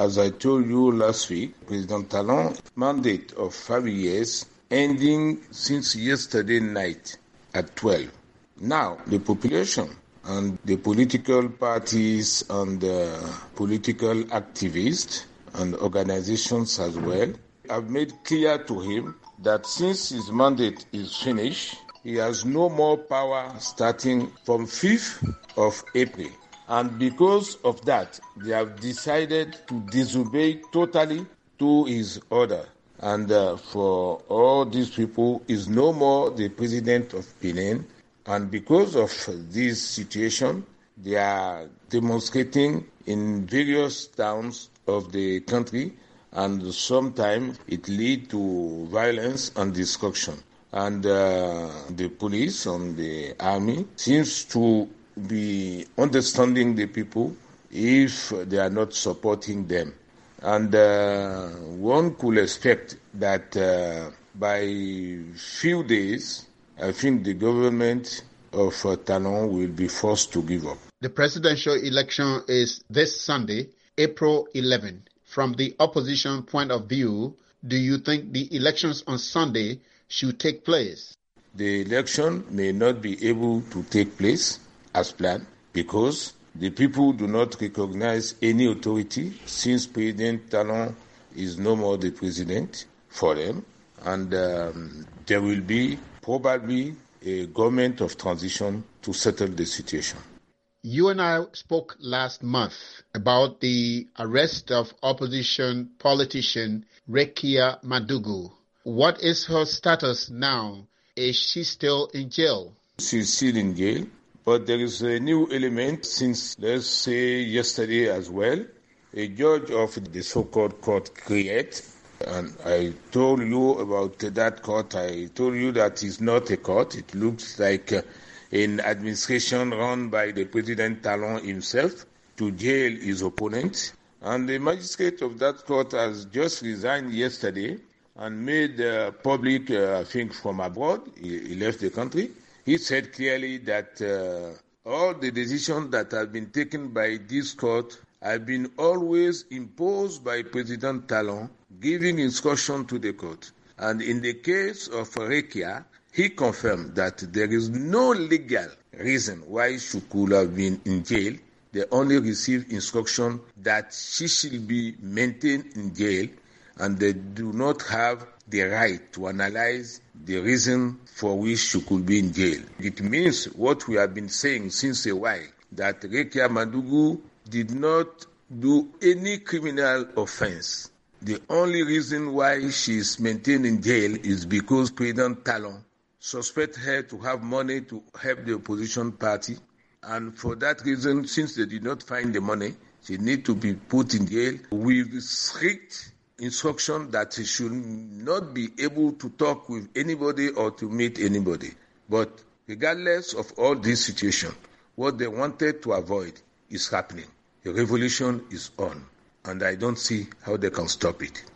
As I told you last week, President Talon's mandate of 5 years ending since yesterday night at 12. Now, the population and the political parties and political activists and organizations as well have made clear to him that since his mandate is finished, he has no more power starting from 5th of April. And because of that, they have decided to disobey totally to his order. And for all these people, is no more the president of Benin. And because of this situation, they are demonstrating in various towns of the country, and sometimes it leads to violence and destruction. And the police and the army seems to be understanding the people if they are not supporting them. And one could expect that by few days, I think the government of Talon will be forced to give up. The presidential election is this Sunday, April 11. From the opposition point of view, do you think the elections on Sunday should take place? The election may not be able to take place as planned because the people do not recognize any authority since President Talon is no more the president for them. And there will be probably a government of transition to settle the situation. You and I spoke last month about the arrest of opposition politician Rekia Madugu. What is her status now? Is she still in jail? She's still in jail, but there is a new element since, let's say, yesterday as well. A judge of the so-called court Criet, and I told you about that court. I told you that it's not a court. It looks like an administration run by the President Talon himself to jail his opponent. And the magistrate of that court has just resigned yesterday and made public, I think, from abroad. He left the country. He said clearly that all the decisions that have been taken by this court have been always imposed by President Talon, giving instruction to the court. And in the case of Rekia, he confirmed that there is no legal reason why she could have been in jail. They only received instruction that she should be maintained in jail, and they do not have the right to analyze the reason for which she could be in jail. It means what we have been saying since a while, that Rekia Madugu did not do any criminal offense. The only reason why she is maintained in jail is because President Talon suspects her to have money to help the opposition party. And for that reason, since they did not find the money, she needs to be put in jail with strict instruction that she should not be able to talk with anybody or to meet anybody. But regardless of all this situation, what they wanted to avoid is happening. The revolution is on, and I don't see how they can stop it.